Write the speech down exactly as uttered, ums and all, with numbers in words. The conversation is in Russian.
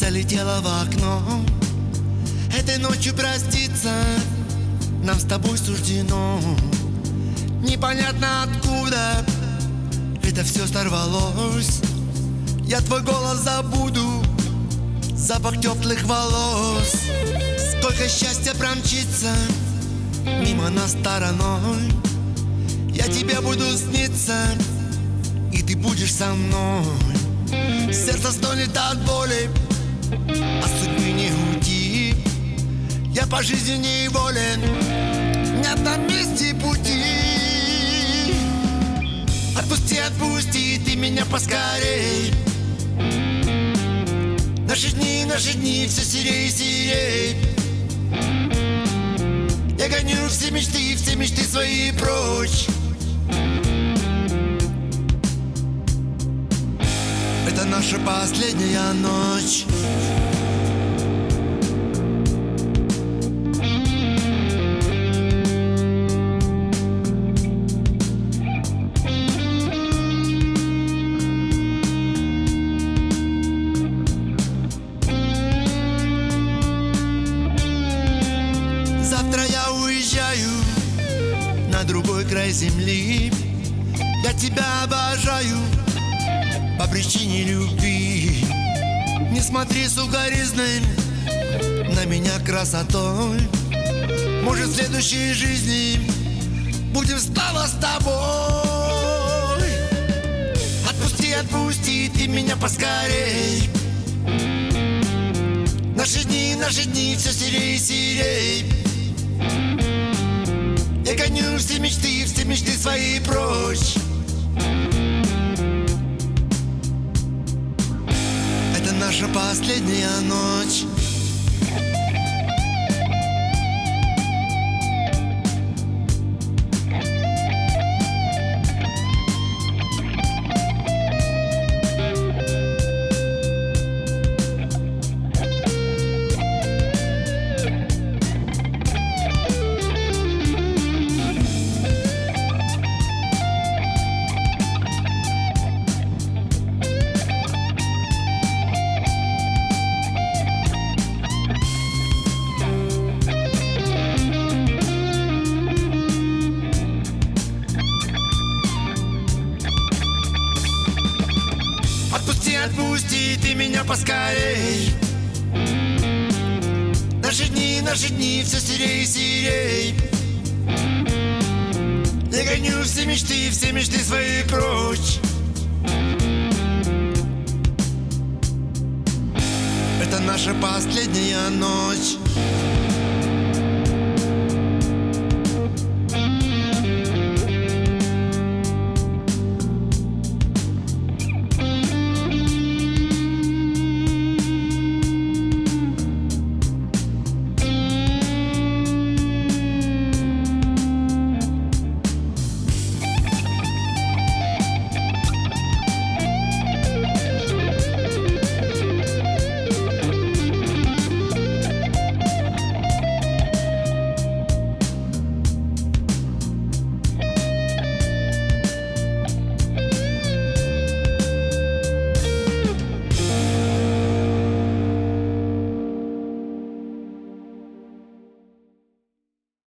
залетела в окно. Этой ночью проститься нам с тобой суждено. Непонятно откуда это все сорвалось. Я твой голос забуду, запах теплых волос. Сколько счастья промчится мимо нас стороной. Я тебе буду сниться, и ты будешь со мной. Сердце стонет от боли, а судьбы не уйти. Я по жизни неволен, нет на месте пути. Отпусти, отпусти ты меня поскорей. Наши дни, наши дни все серей, серей. Я гоню все мечты, все мечты свои прочь. Это наша последняя ночь. Завтра я уезжаю на другой край земли. Я тебя обожаю по причине любви. Не смотри сукоризной на меня красотой. Может, в следующей жизни будем снова с тобой. Отпусти, отпусти ты меня поскорей. Наши дни, наши дни все серей, серей. Я гоню все мечты, все мечты свои прочь. Это наша последняя ночь. Отпусти, отпусти ты меня поскорей. Наши дни, наши дни все серей, серей. Я гоню все мечты, все мечты свои прочь. Это наша последняя ночь.